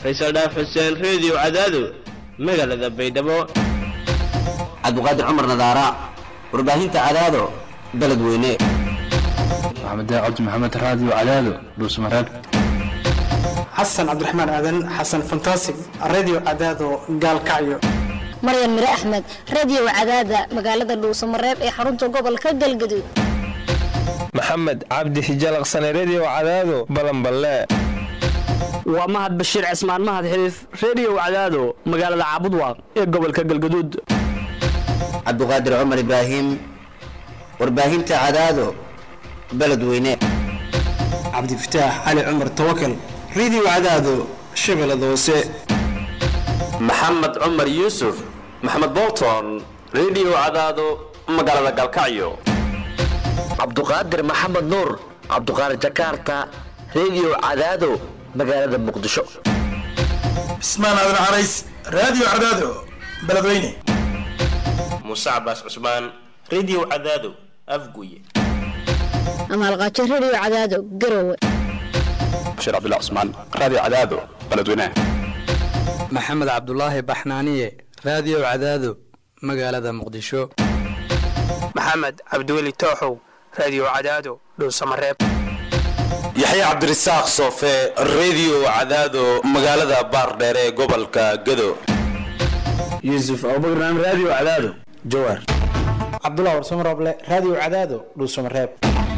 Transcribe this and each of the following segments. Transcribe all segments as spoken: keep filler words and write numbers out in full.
Faisal Dhaaf Xuseen Radio Cadaado magaalada Baydhabo Abduqaadir Cumar Nadaara warbaahinta Cadaado beledweyne Maxamed Cabdi Maxamed Radio Cadaado Dhuusamareeb Xasan Cabdiraxmaan Aadan Xasan Fantastic Radio Cadaado Gaalkacyo Maryam Mire Ahmed Radio Cadaada magaalada Dhuusamareeb ee xarunta gobolka Galgaduud Maxamed Cabdi Hijalaqsan Radio Cadaado Balanballe waa Mahad Bashiir Cismaan Mahad Xiriif Radio Cadaado magaalada Caabudwaaq ee gobolka Galgaduud Abduqaadir Cumar Ibraahim warbaahinta Cadaado beledweyne Cabdi Fataax Ali Cumar Tawakkal Radio Cadaado Shabeellada Hoose Maxamed Cumar Yuusuf Maxamed Bolton Radio Cadaado magaalada Galkacyo Abduqaadir Maxamed Nuur Abduqaadir Jakarta Radio Cadaado magaalada Muqdisho Ismaan Aadan Carays Radio Cadaado beledweyne Musa Abbas Usman Radio Cadaado Afguye Amal Qaaci Radio Cadaado Garowe Bashir Abdullah Usman Radio Cadaado beledweyne Maxamed Cabdullaahi Baxnaaniye Radio Cadaado magaalada Muqdisho Maxamed Cabdiweli Tooxow Radio Cadaado Dhuusamareeb Yaxya Cabdirasaaq Soofe Radio Cadaado magaalada Baardheer ee gobolka Gado Yusuf Abubakar Radio Cadaado Jowhar Abdullah Warsamarable Radio Cadaado Dhuusamareeb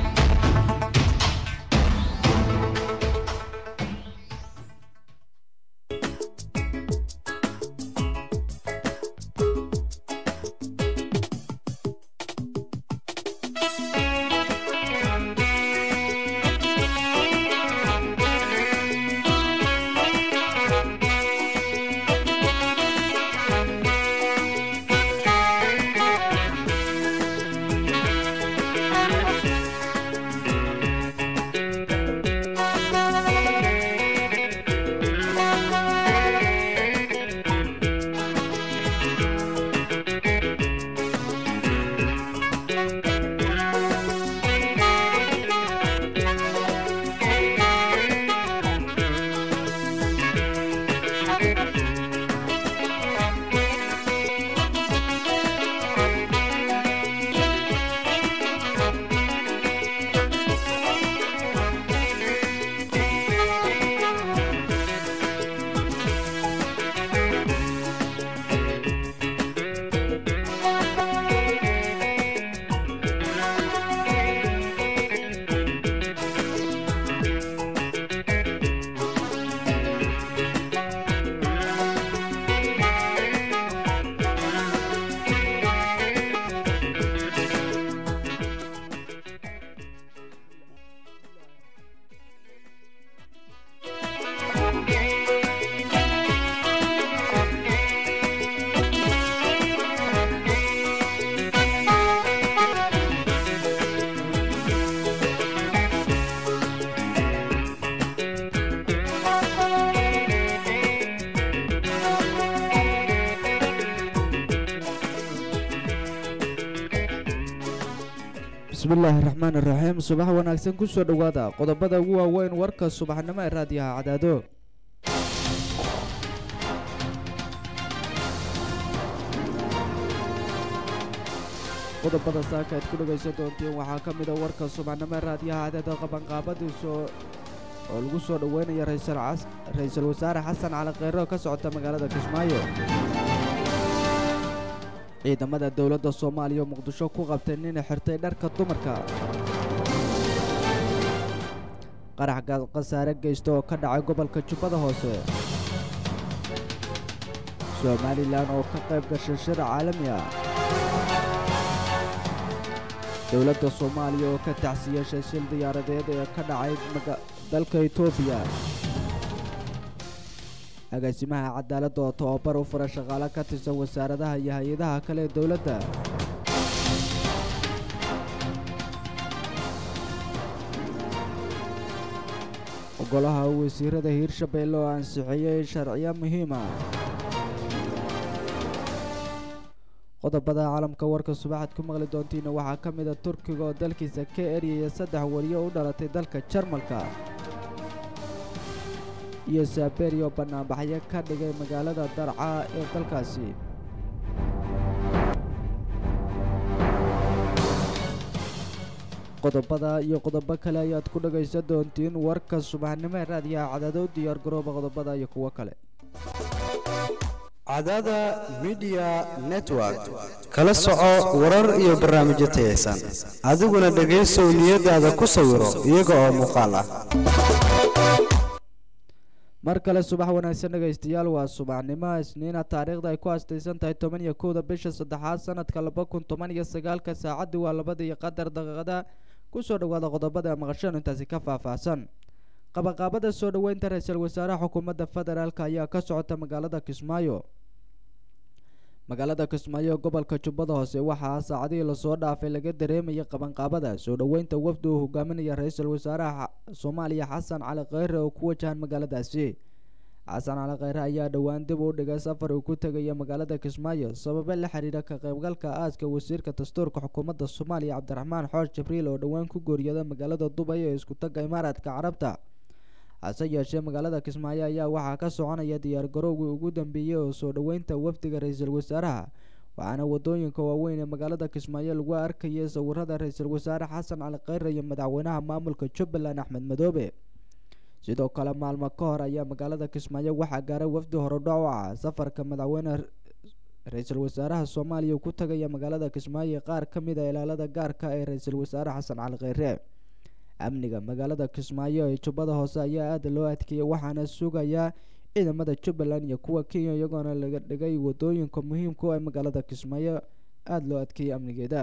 bismillaahi raxmaani raxiim subax wanaagsan ku soo dhawaada qodobada ugu waaweyn warka subaxnimo ee raadiyaha Cadaado qodobada saaka aad ku dhageysan doonteen waxaa ka mid ah warka subaxnimo ee raadiyaha Cadaado qabanqaabadiisa oo lagu soo dhaweynaya ra'iisul wasaare Xasan Cali Kheyre oo ka socota magaalada Kismaayo ciidamada dawladda Soomaaliya oo Muqdisho ku qabtay nin xirtay dharka dumarka qarax qasaare geysto oo ka dhacay gobolka Jubbada Hoose Soomaaliland oo ka qayb gashay shir caalami ah dawladda Soomaaliya oo ka tacsiyay shil diyaaradeed ee ka dhacay dalka Itoobiya agaasimaha cadaaladda oo tababar u furay shaqaale ka tirsan wasaaradaha iyo hay'adaha kale ee dawladda golaha wasiirada Hirshabeelle oo ansixiyay sharciyo muhiim ah qodobada caalamka warka subaxaad ku maqli doontiin waxaa ka mid ah Turkiga oo dalkiisa ka eriyay saddex wariyo u dhalatay dalka Jarmalka iyo saberio banaanbaxyo ka dhigay magaalada darca ee dalkaasi. qodobada iyo qodobo kale ayaad ku dhagaysan doontiin warka subaxnimo ee raadiyaha cadaado diyaar garooba qodobada iyo kuwo kale. cadaada media network kala soco warar iyo barnaamijyo tayeysan adiguna dhegaysow niyadaada ku sawiro iyaga oo muuqaal ah. mar kale subax wanaagsan dhegaystayaal, waa subaxnimo isniina taariikhda ay ku aastaysan tahay toban iyo kowda bisha saddexaad sanadka laba kun toban iyo sagaalka saacaddu waa labada iyo qadar daqiiqada. kusoo dhawaada qodobada maqashaan intaasi ka faahfaahsan. qabaqaabada soo dhaweynta ra-iisul wasaaraha xukuumadda federaalk ayaa ka socota magaalada Kismaayo. magaalada Kismaayo gobolka Jubbada Hoose waxaa saacadihii lasoo dhaafay laga dareemayay qabanqaabada soo dhaweynta wafdi uu hogaaminaya ra-iisul wasaaraha Soomaaliya Xasan Cali Kheyre oo ku wajahan magaaladaasi. Xasan Cali Kheyre ayaa dhowaan dib u dhigay safar uu ku tegaya magaalada Kismaayo sababo la xiriira ka qaybgalka aaska wasiirka dastuurka xukuumadda Soomaaliya Cabdiraxmaan Xoosh Jibriil oo dhowaan ku geeriyooday magaalada Dubai ee isku tagga Imaaraadka Carabta. hase yeeshee magaalada Kismaayo ayaa waxaa ka soconaya diyaar garowgii ugu dambeeyay oo soo dhaweynta wafdiga ra-iisul wasaaraha, waxaana wadooyinka waaweyn ee magaalada Kismaayo lagu arkayay sawirada ra-iisul wasaare Xasan Cali Kheyre iyo madaxweynaha maamulka Jubbaland Axmed Madoobe. sidoo kale maalmo ka hor ayaa magaalada Kismaayo waxaa gaaray wafdi horodhac u ah safarka madaxweyne ra-iisul wasaaraha Soomaaliya ku tagaya magaalada Kismaayo qaar ka mid ah ilaalada gaarka ee ra-iisul wasaare Xasan Cali Kheyre. amniga magaalada Kismaayo ee Jubbada Hoose ayaa aad loo adkeeyay, waxaana sugaya ciidamada Jubbaland iyo kuwa Kenya iyagoona laga dhigay wadooyinka muhiimka ah ee magaalada Kismaayo aad loo adkeeyay amnigeeda.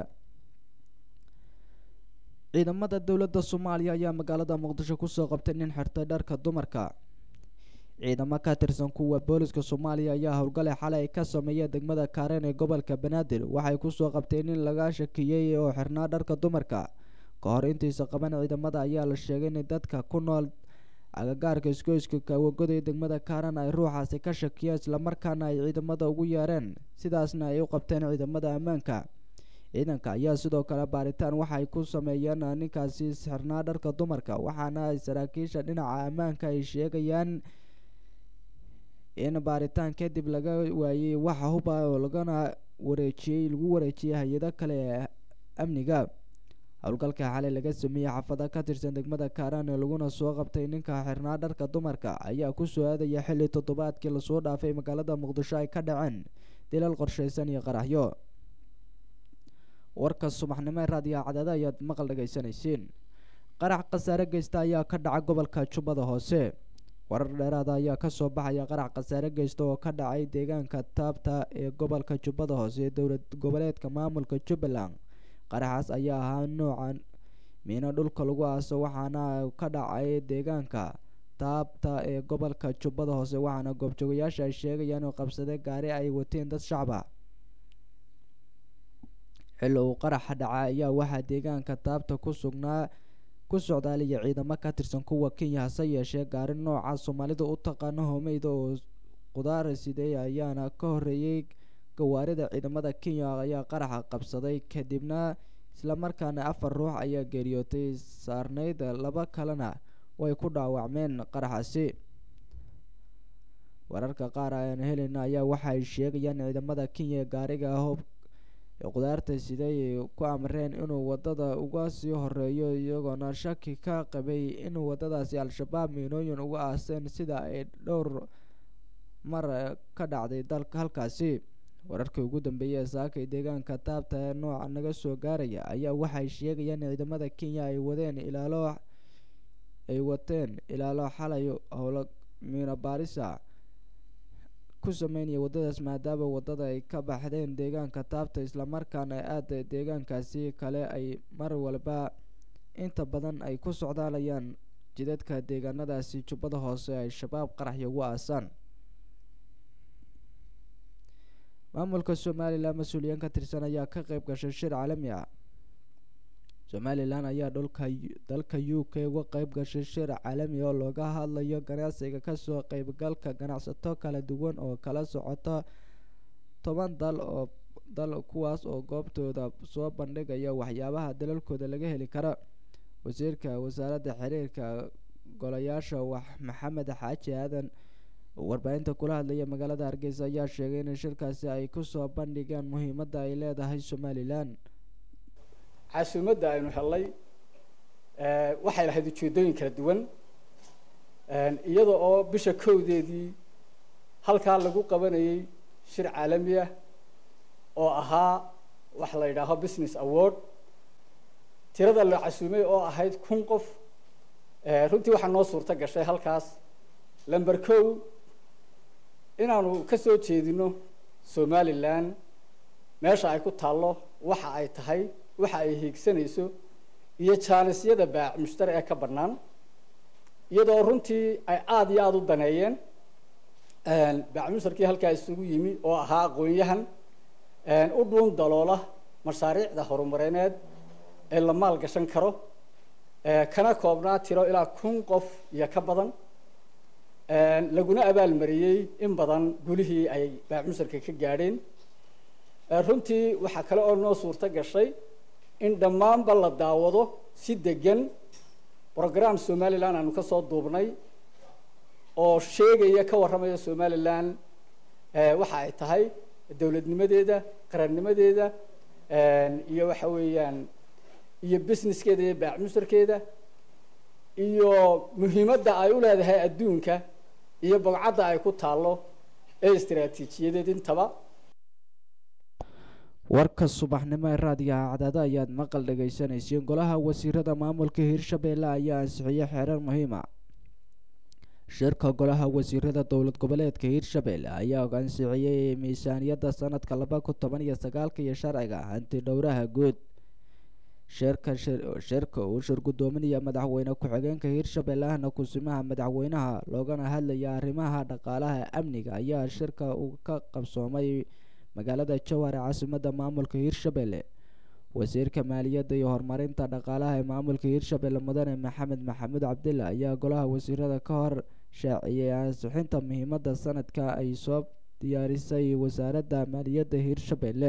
ciidamada dowladda Soomaaliya ayaa magaalada Muqdisho ku soo qabtay nin xirtay dharka dumarka. ciidamo ka tirsan kuwa booliska Soomaaliya ayaa howlgale xalay ka sameeyay degmada Kaareen ee gobolka Banaadir. waxay ku soo qabteen nin laga shakiyay oo xirnaa dharka dumarka. ka hor intiisa qaban ciidamada ayaa la sheegay in dadka ku nool agagaarka isgoyska Kawagoday degmada Kaareen ay ruuxaasi ka shakiyeen isla markaana ay ciidamada ugu yeereen, sidaasna ay u qabteen ciidamada ammaanka. ciidanka ayaa sidoo kale baaritaan waxay ku sameeyeen ninkaasi xirnaa dharka dumarka, waxaana ay saraakiisha dhinaca ammaanka ay sheegayaan in baaritaan kadib laga waayay waxa huba oo lagana wareejiyay lagu wareejiyay hay'ado kale ee amniga. howlgalka xalay laga sameeyay xaafada ka tirsan degmada Kaareen ee laguna soo qabtay ninka xirnaa dharka dumarka ayaa ku soo aadaya xilli toddobaadkii lasoo dhaafay magaalada Muqdisho ay ka dhaceen dilal qorsheysan iyo qaraxyo. warka subaxnimo ee raadiyaha cadaada ayaad maqal dhagaysanaysiin. qarax khasaare geysta ayaa ka dhacay gobolka Jubbada Hoose. warar dheeraada ayaa ka soo baxaya qarax khasaare geysta oo ka dhacay deegaanka Taabta ee gobolka Jubbada Hoose ee dowlad goboleedka maamulka Jubbaland. qaraxaas ayaa ahaa noocan miino dhulka lagu aaso, waxaana ka dhacay deegaanka Taabta ee gobolka Jubbada Hoose, waxaana goobjoogayaasha ay sheegayaan inuu qabsaday gaari ay wateen dad shacab ah. xilli uu qaraxa dhacay ayaa waxaa deegaanka Taabta ku sugnaa ku socdaalaya ciidamo ka tirsan kuwa Kenya, hase yeeshee gaari nooca Soomaalida u taqaano homeyda oo qudaar siday ayaana ka horeeyay gawaarida ciidamada Kenya ayaa qaraxa qabsaday, kadibna isla markaana afar ruux ayaa geeriyootay saarneyd, laba kalena way ku dhaawacmeen qaraxaasi. wararka qaar aan helina ayaa waxay sheegayaan ciidamada Kenya gaariga hoob ee qudaarta siday ku amreen inuu wadada uga sii horeeyo, iyagoona shaki ka qabay in wadadaasi al-shabaab miinooyin uga aaseen sida ay dhowr mar ka dhacday dalka halkaasi. wararkii ugu dambeeyay ee saakay deegaanka Taabta ee nooca naga soo gaaraya ayaa waxay sheegayaan in ciidamada Kenya ay wadeen ilaalo ay wateen ilaalo xalay howlo miino baarisa ku sameynaya wadadaas, maadaama wadada ay ka baxdeen deegaanka Taabta isla markaana aad deegaankaasi kale ay mar walba inta badan ay ku socdaalayaan jidadka deegaanadaasi Jubbada Hoose ay shabaab qaraxyo ugu aasaan. maamulka Somaliland mas-uuliyiin ka tirsan ayaa ka qayb gashay shir caalami ah. Somaliland ayaa dhulka dalka U K uga qayb gashay shir caalami oo looga hadlayo ganacsiga ka soo qaybgalka ganacsato kala duwan oo kala socota toban dal oo dal kuwaas oo goobtooda soo bandhigaya waxyaabaha dalalkooda laga heli kara. wasiirka wasaaradda xiriirka golayaasha wax maxamed xaaji aadan oo warbaahinta kula hadlaya magaalada hargeysa ayaa sheegay in shirkaasi ay kusoo bandhigeen muhiimadda ay leedahay somalilan. casuumadda aynu helay waxay lahayd ujeedooyin kala duwan iyada oo bisha kowdeedii halkaa lagu qabanayay shir caalami ah oo ahaa wax la yidhaaho business award tirada la casuumay oo ahayd kun qof runtii waxaa noo suurto gashay halkaas lamber kow inaanu ka soo jeedino somalilan meesha ay ku taallo waxa ay tahay waxa ay hiigsanayso iyo jaanisyada baac mushtari ee ka bannaan iyadoo runtii ay aada iyo aada u daneeyeen baac mushtarkii halkaa isugu yimi oo ahaa aqoon-yahan u dhuun daloola mashaariicda horumarineed ee la maal gashan karo kana koobnaa tiro ilaa kun qof iyo ka badan laguna abaalmariyey in badan gulihii ay baac mushtarka ka gaadheen runtii waxaa kale oo noo suurto gashay in dhammaanba la daawado si degan program somalilan aanu ka soo duubnay oo sheegaya ka warramaya somalilan waxa ay tahay dowladnimadeeda qarannimadeeda iyo waxa weeyaan iyo businesskeeda iyo baac mushtarkeeda iyo muhiimadda ay u leedahay adduunka iyo bogcadda ay ku taallo ee istiraatiijiyadeed intaba. warka subaxnimo ee raadiyaha cadaada ayaad maqal dhagaysanayseen. golaha wasiirada maamulka hirshabeelle ayaa ansixiyay xeerar muhiima. shirka golaha wasiirada dowlad goboleedka hirshabeelle ayaa ansixiyay miisaaniyadda sanadka laba kun toban iyo sagaalka iyo sharciga hanti dhowraha guud. shirka shirka uu shir gudoominaya madaxweyne ku-xigeenka hirshabeelle ahna kusimaha madaxweynaha loogana hadlaya arrimaha dhaqaalaha amniga ayaa shirka uu ka qabsoomay magaalada jowhar ee caasimadda maamulka hirshabeelle. wasiirka maaliyadda iyo horumarinta dhaqaalaha ee maamulka hirshabeelle mudane maxamed maxamuud cabdilla ayaa golaha wasiirada ka hor shaaciyay ansixinta muhiimadda sanadka ay soo diyaarisay wasaaradda maaliyadda hirshabeelle.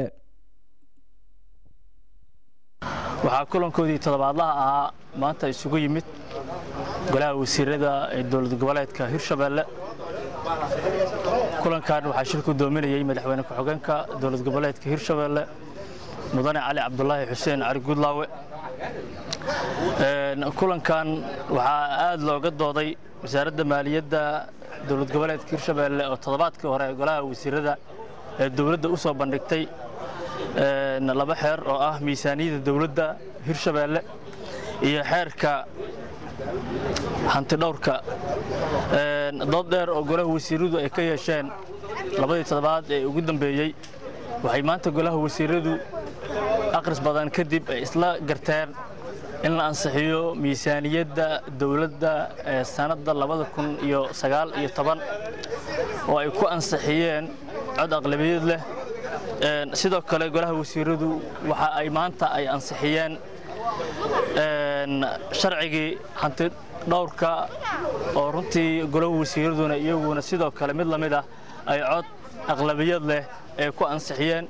waxaa kulankoodii toddobaadlaha ahaa maanta isugu yimid golaha wasiirada ee dowlad goboleedka hirshabeelle. kulankan waxaa shir gudoominayay madaxweyne ku-xigeenka dowlad goboleedka hirshabeelle mudane cali cabdulaahi xuseen cali guudlaawe. kulankan waxaa aada looga dooday wasaaradda maaliyadda dowlad goboleedka hirshabeelle oo toddobaadkii hore golaha wasiirada ee dowladda u soo bandhigtay laba xeer oo ah miisaaniyadda dowladda hirshabeelle iyo xeerka hanti dhowrka. dood dheer oo golaha wasiiradu ay ka yeesheen labadii toddobaad ee ugu dambeeyey waxay maanta golaha wasiiradu aqris badan kadib ay isla garteen in la ansixiyo miisaaniyadda dowladda ee sanadda labada kun iyo sagaal iyo toban oo ay ku ansixiyeen cod aqlabiyad leh. sidoo kale golaha wasiiradu waxa ay maanta ay ansixiyeen sharcigii hanti dhowrka oo runtii golaha wasiiraduna iyaguna sidoo kale mid lamid ah ay cod aqlabiyad leh ee ku ansixiyeen.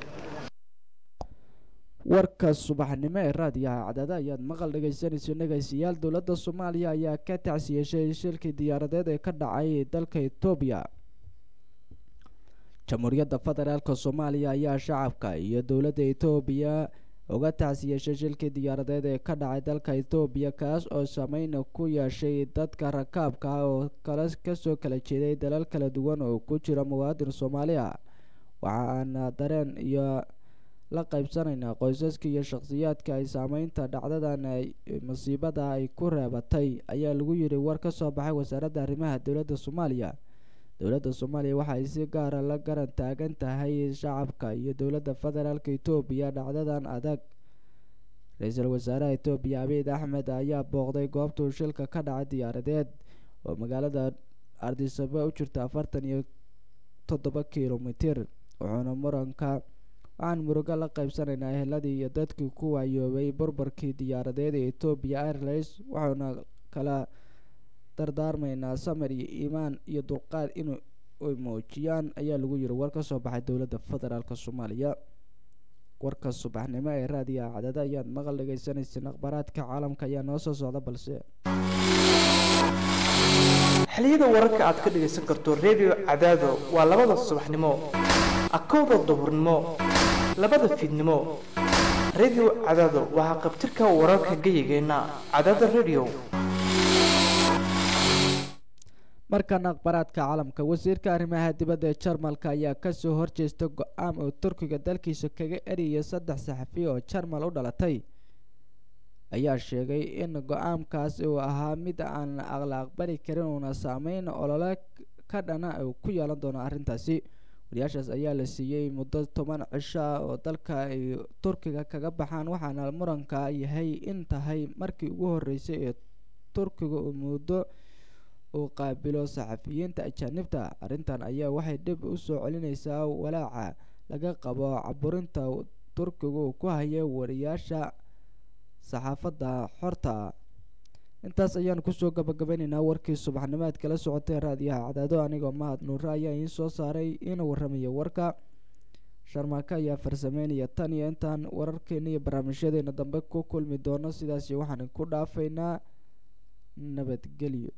warka subaxnimo ee raadiyaha cadaada ayaad maqal dhagaysanayso. dhegaystayaal dowladda soomaaliya ayaa ka tacsiyeshay shilkii diyaaradeed ee ka dhacay dalka etoobiya. jamhuuriyadda federaalk soomaaliya ayaa shacabka iyo dowladda etoobiya uga tacsiyeshay shilkii diyaaradeed ee ka dhacay dalka etoobiya kaas oo saameyn ku yeeshay dadka rakaabka ah oo kala kasoo kala jeeday dalal kala duwan oo ku jira muwaadin soomaali ah. waxa aan dareen iyo la qaybsanaynaa qoysaska iyo shakhsiyaadka ay saameynta dhacdadan masiibada ay ku reebatay ayaa lagu yiri war ka soo baxay wasaaradda arrimaha dowladda soomaaliya. dowladda soomaaliya waxa ay si gaara la garan taagan tahay shacabka iyo dowladda federaalka etoobiya dhacdadan adag. ra-iisul wasaaraha etoobiya abiy axmed ayaa booqday goobtuu shilka ka dhacay diyaaradeed oo magaalada addis ababa u jirta afartan iyo toddoba kilomitir. wuxuuna muranka waxaan murugo la qaybsanaynaa eheladii iyo dadkii ku waayoobay burburkii diyaaradeed ee etoobiya airlines waxauna kala dardaarmaynaa samir iyo iimaan iyo dulqaad inuu muujiyaan ayaa lagu yiri war ka soo baxay dowladda federaalk soomaaliya. warka subaxnimo ee raadiyaha cadada ayaad maqal dhagaysanayseen. akhbaaraadka caalamka ayaa noo soo socda balse xilliyada wararka aad ka dhagaysan karto redio cadaado waa labada subaxnimo akowda duhurnimo labada fiidnimo redio cadaado waa qabtirka wararka geyigeenna cadaada redio. markan akhbaraadka caalamka wasiirka arrimaha dibadda ee jarmalka ayaa kasoo horjeesta go-aan uu turkiga dalkiisa kaga eriyay saddex saxafiya oo jarmal u dhalatay ayaa sheegay in go-aankaas uu ahaa mid aan la aqbali karin uuna saameyn olole ka dhana uu ku yeelan doono arrintaasi. wariyaashaas ayaa la siiyey muddo toban cisho ah oo dalka ay turkiga kaga baxaan waxaana muranka yahay in tahay markii ugu horeysay ee turkiga uu muddo uu qaabilo saxafiyiinta ajaanibta. arrintan ayaa waxay dib u soo celinaysaa walaaca laga qabo caburinta turkiga uu ku haya wariyaasha saxaafadda xorta. intaas ayaan kusoo gabagabeynaynaa warkii subaxnimaad kala socotay raadiyaha cadaado anigoo mahad nuure ayaa iin soo saaray ina warramaya warka sharmaaka ayaa farsameynaya tan iyo intaan wararkeena iyo barnaamijyadeena dambe ku kulmi doono sidaasi waxaan ku dhaafaynaa nabadgelyo.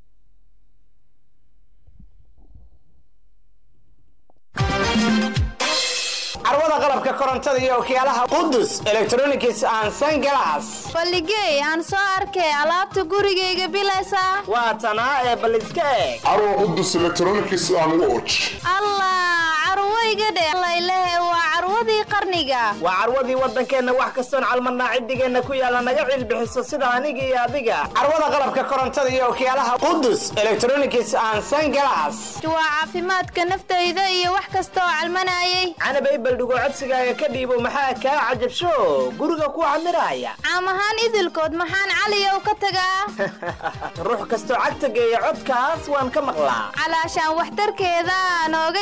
carwada qalabka korontada iyo okiyaalaha qudus electronics and sunglass baligey aan soo arkay alaabta gurigeyga bilaysa waa tanaa ee baliska eeg carwo qudus electronics and watch allah carwayga dhe laylehe waa carwadii qarniga waa carwadii wadankeena wax kastoon calmadnaa cidigeena ku yaala naga cilbixiso sida aniga iyo adiga carwada qalabka korontada iyo okiyaalaha qudus electronics and sunglass waa caafimaadka naftayda iyo wax kasta oo calmanayay canabay baldhigo codsigaaga ka dhiibo maxaa kaa cajabsho guriga ku camiraya caam ahaan idilkood maxaan caliyow ka tagaa ruux kastoo cagta geeya codkaas waan ka maqlaa calaashaan waxtarkeeda nooga